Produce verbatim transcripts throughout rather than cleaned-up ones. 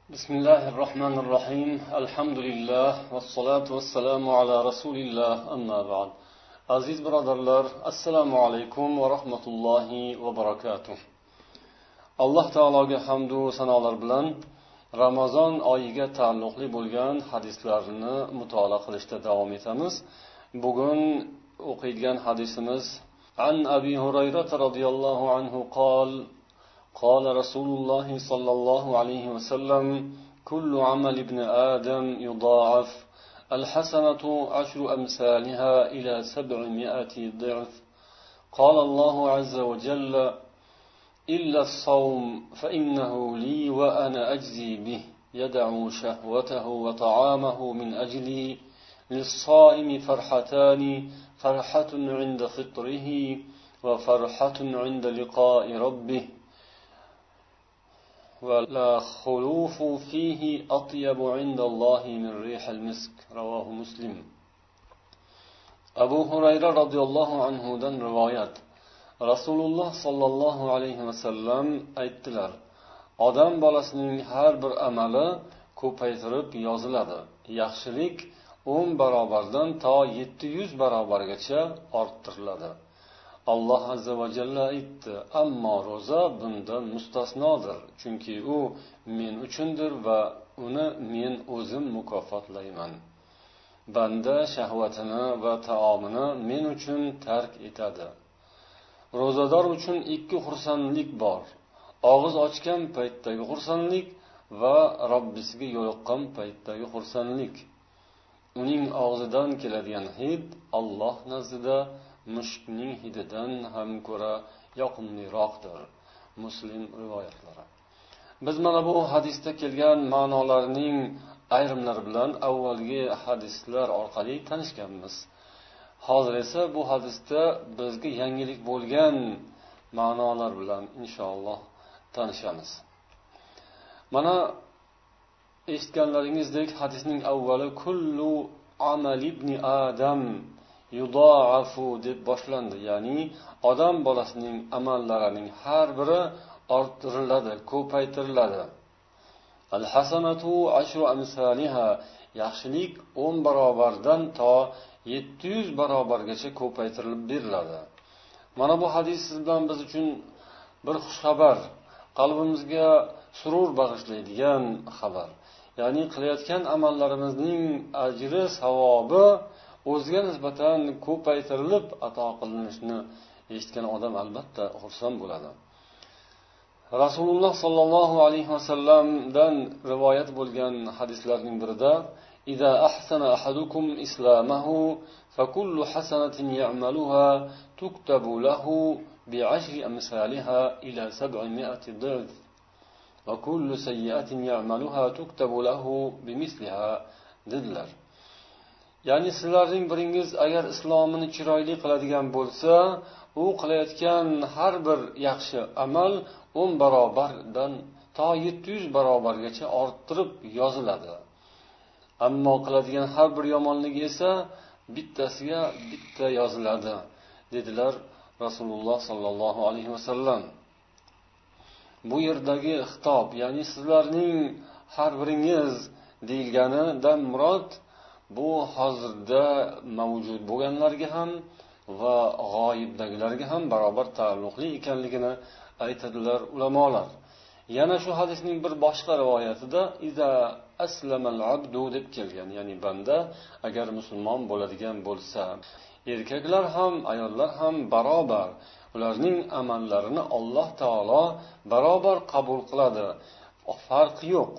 بسم الله الرحمن الرحيم الحمد لله والصلاة والسلام على رسول الله أما بعد aziz birodarlar, assalomu alaykum va rahmatullohi va barakatuh. Alloh taologa hamdu sanolar bilan Ramazon oyiga taalluqli bo'lgan hadislarni mutolaa qilishda davom etamiz. Bugun o'qiydigan hadisimiz an Abi Hurayra radhiyallohu anhu qol قال رسول الله صلى الله عليه وسلم كل عمل ابن آدم يضاعف الحسنة عشر أمثالها إلى سبعمائة ضعف قال الله عز وجل إلا الصوم فإنه لي وأنا أجزي به يدع شهوته وطعامه من أجلي للصائم فرحتان فرحة عند فطره وفرحة عند لقاء ربه ولا خلوف فيه أطيب عند الله من ريح المسك رواه مسلم. Abu Hurayra radhiyallohu anhu dan rivoyat. Rasululloh sallallohu alayhi vasallam aytdilar: Odam bolasining har bir amali ko'paytirib yoziladi. Yaxshilik o'n barobardan to yetti yuz barobargacha orttiriladi. Alloh azza va jalla aytdi: ammo ro'za bundan mustasnodir, chunki u men uchundir va uni men o'zim mukofotlayman. Banda shahvatini va taomini men uchun tark etadi. Ro'zador uchun ikki xursandlik bor: og'iz ochgan paytdagi xursandlik va Robbisiga yo'liqqan paytdagi xursandlik. Uning og'zidan keladigan hid Alloh nazdida mushukning hididan ham ko'ra yoqimliroqdir. Muslim rivoyatlari. Biz mana bu hadisda kelgan ma'nolarning ayrimlari bilan avvalgi hadislar orqali tanishganmiz. Hozir esa bu hadisda bizga yangilik bo'lgan ma'nolar bilan inshaalloh tanishamiz. Mana eshitganlaringizdek hadisning avvali kullu amal ibn Adam yudaafu deb boshlandi. Ya'ni odam bolasining amallarining har biri orttiriladi, ko'paytiriladi. Al-hasanatu ashru amsalha, yaxshilik o'n barobardan to yetti yuz barobargacha ko'paytirilib beriladi. Mana bu hadis sizdan biz uchun bir xushxabar, qalbimizga surur bag'ishlaydigan xabar. Ya'ni qilayotgan amallarimizning ajri, savobi o'ziga nisbatan ko'paytirilib ato qilinishini eshitgan odam albatta xursand bo'ladi. Rasululloh sallallohu alayhi vasallamdan rivoyat bo'lgan hadislarning birida "Iza ahsana ahadukum islamahu fakullu hasanatin ya'maluha tuktabu lahu bi'ashri amsalha ila sab'imi'ati dhif wa kullu sayyi'atin ya'maluha tuktabu lahu bimithliha" dedilar. Ya'ni sizlarning biringiz agar islomini chiroyli qiladigan bo'lsa, u qilayotgan har bir yaxshi amal o'n barobardan to yetti yuz barobargacha orttirib yoziladi. Ammo qiladigan har bir yomonligi esa bittasiga bitta yoziladi, dedilar Rasululloh sallallohu alayhi vasallam. Bu yerdagi xitob, ya'ni sizlarning har biringiz deyilganidan murod bu hozirda mavjud bo'lganlarga ham va g'oyibdagilarga ham barobar taalluqli ekanligini aytadilar ulamolar. Yana shu hadisning bir boshqa rivoyatida "Iza aslamal abdu" deb kelgan. Ya'ni banda agar musulmon bo'ladigan bo'lsa, erkaklar ham ayollar ham barobar ularning amallarini Alloh taolo barobar qabul qiladi. Farqi yo'q.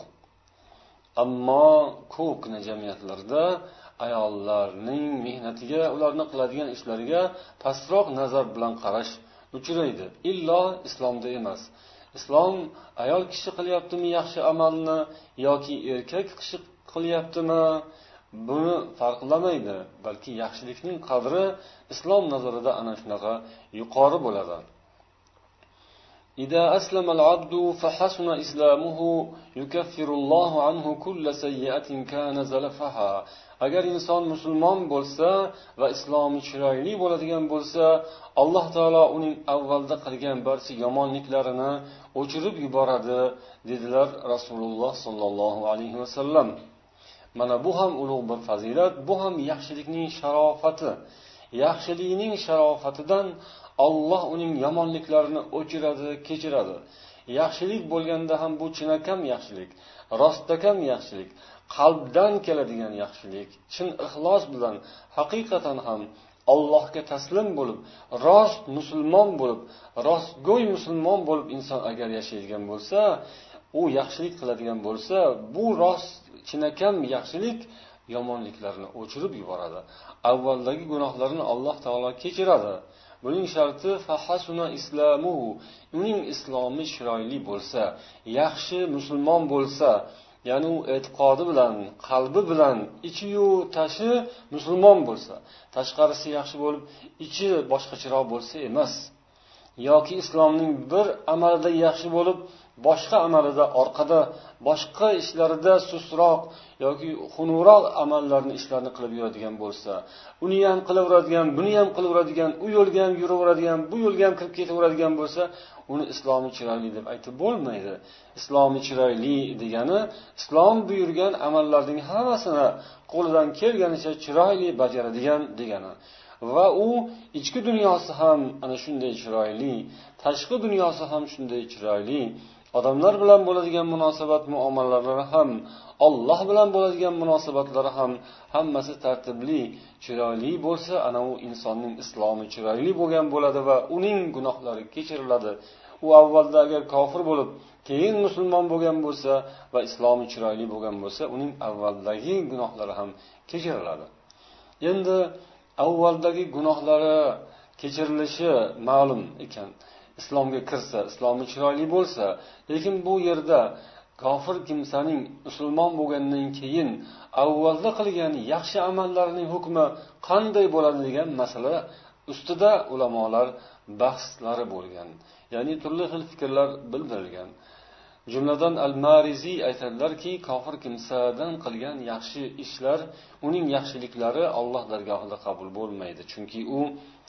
Ammo ko'pgina jamiyatlarda ayollarning mehnatiga, ularni qiladigan ishlariga pastroq nazar bilan qarash uchraydi. Illo islomda emas. Islom ayol kishi qilyaptimi yaxshi amalni yoki erkak kishi qilyaptimi, buni farqlamaydi, balki yaxshilikning qadri islom nazarida ana shunaqa yuqori bo'ladi. إذا أسلم العبد فحسن إسلامه يكفر الله عنه كل سيئة كان زلفها. agar inson musulmon bo'lsa va islomi chiroyli bo'ladigan bo'lsa, alloh taolo uning avvalda qilgan barcha yomonliklarini o'chirib yuboradi, dedilar Rasululloh sollallohu alayhi vasallam. Mana bu ham ulug' bir fazilat, bu ham yaxshilikning sharofati. Yaxshilikning sharofatidan Alloh uning yomonliklarini o'chiradi, kechiradi. Yaxshilik bo'lganda ham bu chinakam yaxshilik, rostakam yaxshilik, qalbdan keladigan yaxshilik, chin ixlos bilan haqiqatan ham Allohga taslim bo'lib, rost musulmon bo'lib, rostgo'y musulmon bo'lib inson agar yashaydigan bo'lsa, u yaxshilik qiladigan bo'lsa, bu rost chinakam yaxshilik yomonliklarini o'chirib yuboradi. Avvaldagi gunohlarini Alloh taolo kechiradi. Buning sharti fahasuna islamuhu, uning islomi chiroyli bo'lsa, yaxshi musulmon bo'lsa, ya'ni u e'tiqodi bilan, qalbi bilan, ichi-yu tashi musulmon bo'lsa, tashqarisi yaxshi bo'lib, ichi boshqacharoq bo'lsa emas. Yoki islomning bir amalida yaxshi bo'lib, boshqa amalida orqada, boshqa ishlarida sustroq yoki xunuvroq amallarni ishlarini qilib yuradigan bo'lsa, uni ham qilaveradigan, buni ham qilaveradigan, u yo'lga ham yuraveradigan, bu yo'lga ham kirib ketaveradigan bo'lsa, uni islomi chiroyli deb aytib bo'lmaydi. Islomi chiroyli degani islom buyurgan amallarning hammasini qo'lidan kelganicha chiroyli bajaradigan degani. Va u ichki dunyosi ham ana shunday chiroyli, tashqi dunyosi ham shunday chiroyli. Odamlar bilan bo'ladigan munosabat muomalalari ham, Alloh bilan bo'ladigan munosabatlari ham hammasi tartibli, chiroyli bo'lsa, ana u insonning islomi chiroyli bo'lgan bo'ladi va uning gunohlari kechiriladi. U avvalda agar kofir bo'lib, keyin musulmon bo'lgan bo'lsa va islomi chiroyli bo'lgan bo'lsa, uning avvaldagi gunohlari ham kechiriladi. Endi avvaldagi gunohlari kechirilishi ma'lum ekan. Islomga kirsa, islomi chiroyli bo'lsa, lekin bu yerda kofir kimsaning musulmon bo'lgandan keyin avvalda qilgan yaxshi amallarining hukmi qanday bo'ladi degan masala ustida ulamolar bahslari bo'lgan. Ya'ni turli xil fikrlar bildirilgan. Jumladan Al-Marizi aytadilarki, kofir kimsadan qilgan yaxshi ishlar, uning yaxshiliklari Alloh dargohida qabul bo'lmaydi, chunki u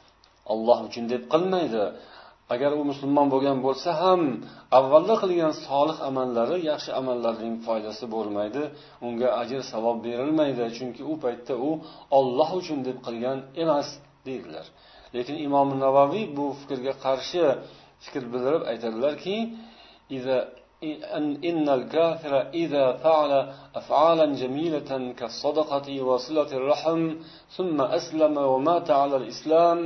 Alloh uchun deb qilmaydi. Agar u musulmon bo'lgan bo'lsa ham avvalda qilgan solih amallari, yaxshi amallarining foydasi bo'lmaydi, unga ajr savob berilmaydi, chunki u paytda u Alloh uchun deb qilgan emas deydilar. Lekin Imom Navaviy bu fikrga qarshi fikr bildirib aytadilarki, iza innal kafira iza fa'ala af'alan jamilatan kas-sadaqati wa silatir rahm thumma aslama wa mata 'ala al-islam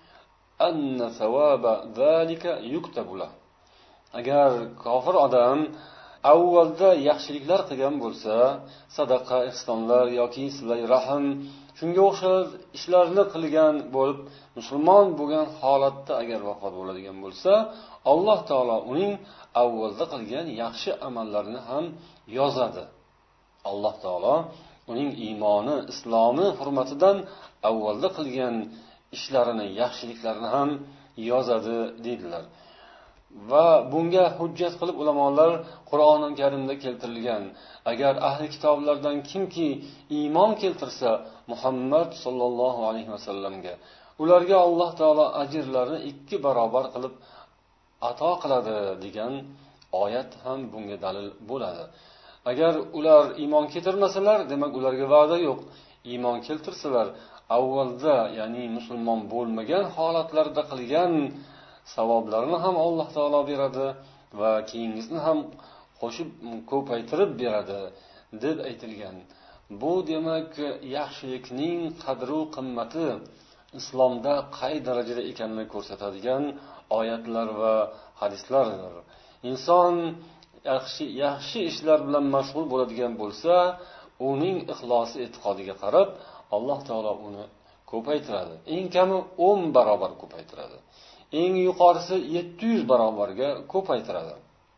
anna thawaba zalika yuktabu lahu. Agar kofir odam avvalda yaxshiliklar qilgan bo'lsa, sadaqa, ihsonlar yoki silay rahm, shunga o'xshash ishlarni qilgan bo'lib, musulmon bo'lgan holatda agar vafot bo'ladigan bo'lsa, Alloh taolo uning avvalda qilgan yaxshi amallarini ham yozadi. Alloh taolo uning iymoni, islomi hurmatidan avvalda qilgan ishlarini, yaxshiliklarini ham yozadi dedilar. Va bunga hujjat qilib ulamolar Qur'oni Karimda keltirilgan, agar ahli kitoblardan kimki iymon keltirsa Muhammad sallallohu alayhi vasallamga, ularga Alloh taolo ajrlarini ikki barobar qilib ato qiladi degan oyat ham bunga dalil bo'ladi. Agar ular iymon keltirmasalar, demak ularga va'da yo'q. Iymon keltirsalar, avvalda, ya'ni musulmon bo'lmagan holatlarda qilgan savoblarini ham Alloh taolo beradi va keyingisini ham qo'shib ko'paytirib beradi deb aytilgan. Bu demak yaxshilikning qadri va qimmati islomda qay darajada ekanini ko'rsatadigan oyatlar va hadislardir. Inson yaxshi yaxshi ishlar bilan mashg'ul bo'ladigan bo'lsa, uning ixlosi, e'tiqodiga qarab Alloh taolo uni ko'paytiradi. Eng kami o'n barobar ko'paytiradi. Eng yuqorisi yetti yuz barobarga ko'paytiradi.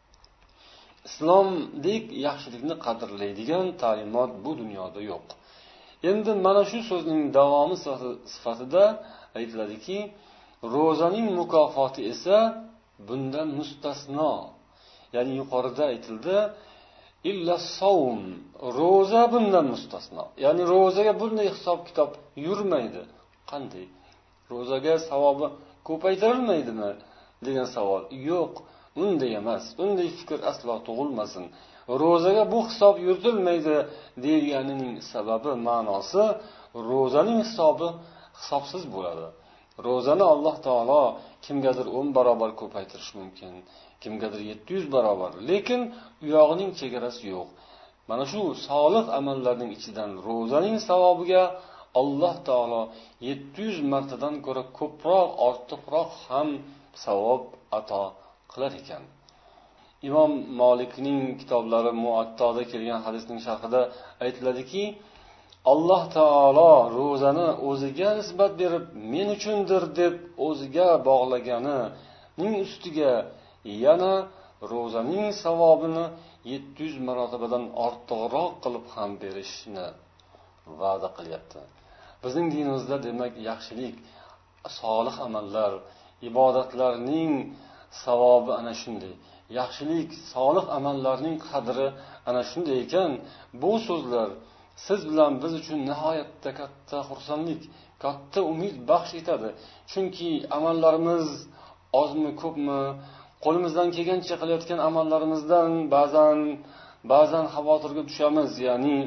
Islomdek yaxshilikni qadrlaydigan ta'limot bu dunyoda yo'q. Endi mana shu so'zning davomi sifatida aytiladiki, ro'zaning mukofoti esa bundan mustasno. Ya'ni yuqorida aytildi, illa savm, ro'za bundan mustasno. Ya'ni ro'zaga bunday hisob kitob yurmaydi. Qanday? Ro'zaga savobi ko'paytirilmaydimi degan savol. Yo'q, unday emas. Unday fikr aslo tug'ilmasin. Ro'zaga bu hisob yuritilmaydi deganining sababi, ma'nosi, ro'zaning hisobi hisobsiz bo'ladi. Ro'zani Alloh taolo kimgadir o'n barobar ko'paytirish mumkin, kimgadir yetti yuz barobar, lekin u yog'ining chegarasi yo'q. Mana shu solih amallarning ichidan ro'zaning savobiga Alloh taolo yetti yuz martadan ko'ra ko'proq, ortiqroq ham savob ato qilar ekan. Imom Molikning kitoblari Muattoda kelgan hadisning sharhida aytiladiki, Alloh taolo ro'zani o'ziga nisbat berib, men uchundir deb o'ziga bog'laganining ustiga yana ro'zaning savobini yetti yuz marotabadan ortiqroq qilib ham berishni va'da qilyapti. Bizning dinimizda demak yaxshilik, solih amallar, ibodatlarning savobi ana shunday. Yaxshilik, solih amallarning qadri ana shunday ekan, bu so'zlar siz bilan biz uchun nihoyatda katta xursandlik, katta umid baxsh etadi. Chunki amallarimiz ozmi, ko'pmi, qo'limizdan kelgancha qilayotgan amallarimizdan ba'zan ba'zan xavotirga tushamiz. Ya'ni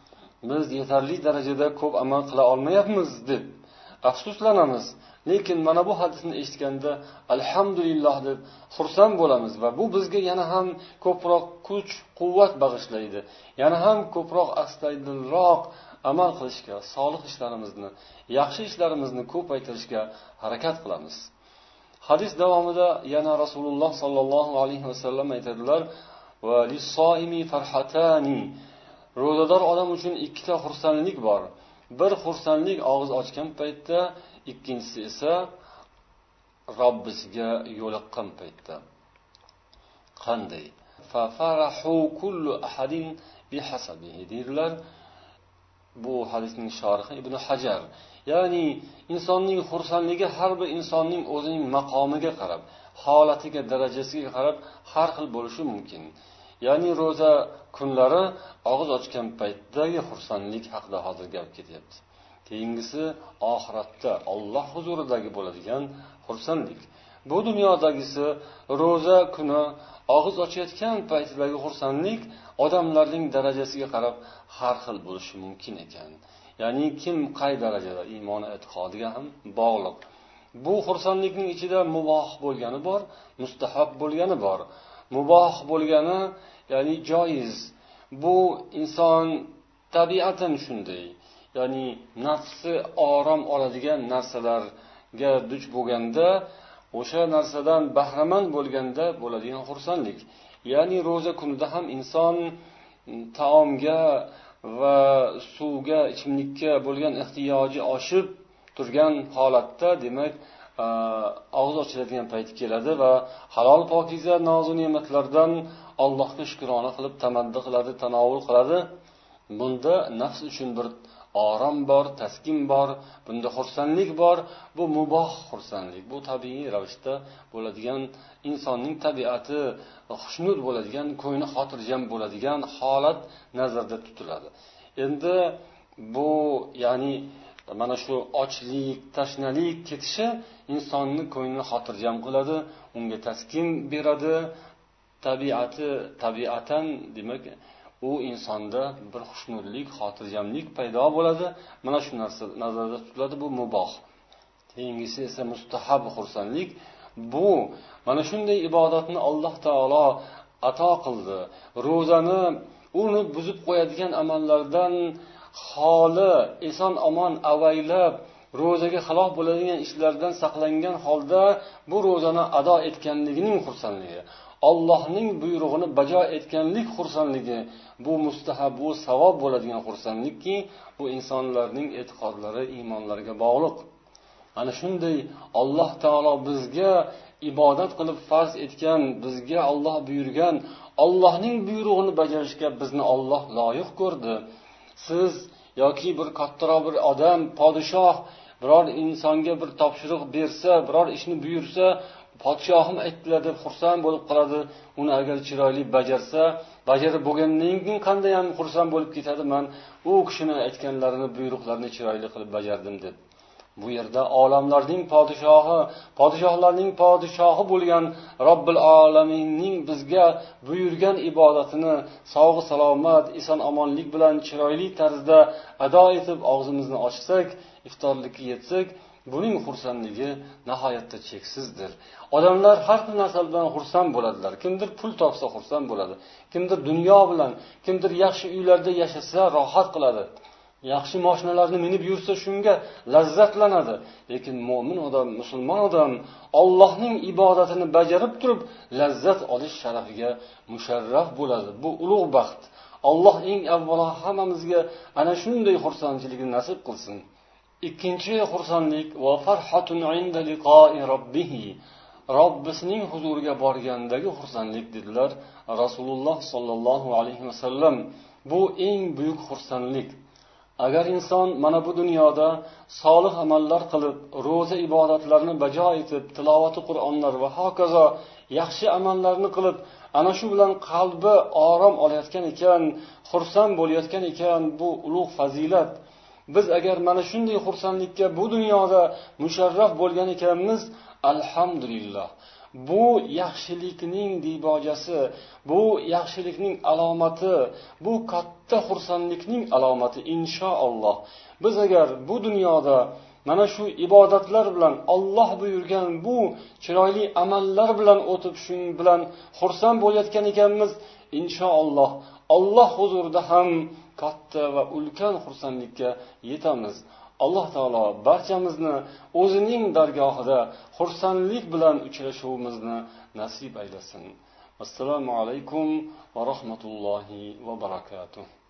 biz yetarli darajada ko'p amal qila olmayapmiz deb afsuslanamiz. Lekin mana bu hadisni eshitganda alhamdulillah deb xursand bo'lamiz va bu bizga yana ham ko'proq kuch, quvvat bag'ishlaydi. Yana ham ko'proq astaydilroq amal qilishga, solih ishlarimizni, yaxshi ishlarimizni ko'paytirishga harakat qilamiz. Hadis davomida yana Rasululloh sallallohu alayhi vasallam aytadilar: "Va lis-soimi farhatani." Ro'zador odam uchun ikkita xursandlik bor. Bir xursandlik og'iz ochgan paytda, ikkinchisi esa Robbisiga yo'liqqan paytda. Qanday? Fa farahu kullu ahadin bihasabihi deydilar. Bu hadisning shorihi Ibn Hajar. Ya'ni insonning xursandligi har bir insonning o'zining maqomiga qarab, holatiga, darajasiga qarab har xil bo'lishi mumkin. Ya'ni ro'za kunlari og'iz ochgan paytdagi xursandlik haqida hozir gap ketyapti. Keyingisi oxiratda Alloh huzuridagi bo'ladigan xursandlik. Bu dunyodagisi ro'za kuni og'iz ochayotgan paytidagi xursandlik odamlarning darajasiga qarab har xil bo'lishi mumkin ekan. Ya'ni kim qay darajada iymoni, e'tiqodiga ham bog'liq. Bu xursandlikning ichida muboh bo'lgani bor, mustahab bo'lgani bor. Muboh bo'lgani, ya'ni joiz. Bu inson tabiatan shunday. Ya'ni nafsi orom oladigan narsalarga duch bo'lganda, o'sha narsadan bahramand bo'lganda bo'ladigan xursandlik. Ya'ni ro'za kunida ham inson taomga va suvga, ichimlikka bo'lgan ehtiyoji oshib turgan holatda, demak, og'iz ochiladigan payti keladi va halol pokiza nozu ne'matlardan Allohga shukrona qilib tamaddi qiladi, tanovul qiladi. Bunda nafs uchun bir orom bor, taskin bor, bunda xursandlik bor. Bu muboh xursandlik. Bu tabiiy ravishda bo'ladigan, insonning tabiati xushnud bo'ladigan, ko'ngli xotirjam bo'ladigan holat nazarda tutiladi. Endi bu, ya'ni mana shu ochlik, tashnalik ketishi insonni ko'nglini xotirjam qiladi, unga taskin beradi. Tabiati tabiatan, demak, u insonda bir xushnudlik, xotirjamlik paydo bo'ladi. Mana shu narsa nazarda tutiladi, bu muboh. Keyingisi esa mustahab xursandlik. Bu mana shunday ibodatni Alloh taolo ato qildi. Ro'zani uni buzib qo'yadigan amallardan xoli, eson omon avaylab, ro'zaga xilof bo'ladigan ishlardan saqlangan holda bu ro'zani ado etganligining xursandligi, Allohning buyrug'ini bajo etganlik xursandligi, bu mustahab, bu savob bo'ladigan xursandlikki, bu insonlarning e'tiqodlari, iymonlariga bog'liq. Ana shunday Alloh taolo bizga ibodat qilib farz etgan, bizga Alloh buyurgan, Allohning buyrug'ini bajarishga bizni Alloh loyiq ko'rdi. Siz yoki bir kattaroq bir odam, podshoh biror insonga bir topshiriq bersa, biror ishni buyursa, podshohim aytdilar deb xursand bo'lib qoladi. Uni agar chiroyli bajarsa, bajarib bo'lgandan keyin qanday ham xursand bo'lib ketadi, men u kishining aytganlarini, buyruqlarini chiroyli qilib bajardim deb. Bu yerda olamlarning podshohi, podshohlarning podshohi bo'lgan Robbil alaminning bizga buyurgan ibodatini sog' salomat, eson omonlik bilan chiroyli tarzda ado etib og'zimizni ochsak, iftorlikka yetsak, buning xursandligi nihoyatda cheksizdir. Odamlar har bir narsa bilan xursand bo'ladilar. Kimdir pul topsa xursand bo'ladi, kimdir dunyo bilan, kimdir yaxshi uylarda yashasa rohat qiladi. Yaxshi mashinalarni minib yursa shunga lazzatlanadi. Lekin mo'min odam, musulmon odam Allohning ibodatini bajarib turib lazzat olish sharafiga musharraf bo'ladi. Bu ulug' baxt. Alloh eng avvalo hammamizga ana shunday xursandchilikni nasib qilsin. Ikkinchi xursandlik va farhatun inda liqa'i rabbih. Robbisining huzuriga borgandagi xursandlik dedilar Rasululloh sollallohu alayhi vasallam. Bu eng buyuk xursandlik. Agar inson mana bu dunyoda solih amallar qilib, ro'za ibodatlarini bajo etib, tilovati Qur'onlar va hokazo yaxshi amallarni qilib, ana shu bilan qalbi orom olayotgan ekan, xursand bo'layotgan ekan, bu ulug' fazilat. Biz agar mana shunday xursandlikka bu dunyoda musharraf bo'lgan ekanmiz, alhamdulillah. Bu yaxshilikning dibojasi, bu yaxshilikning alomati, bu katta xursandlikning alomati inshaalloh. Biz agar bu dunyoda mana shu ibodatlar bilan, Alloh buyurgan bu chiroyli amallar bilan o'tib, shu bilan xursand bo'layotgan ekanmiz, inshaalloh Alloh huzurida ham katta va ulkan xursandlikka yetamiz. Alloh taolo barchamizni o'zining dargohida xursandlik bilan uchrashuvimizni nasib aylasin. Assalomu alaykum va rahmatullohi va barakatuh.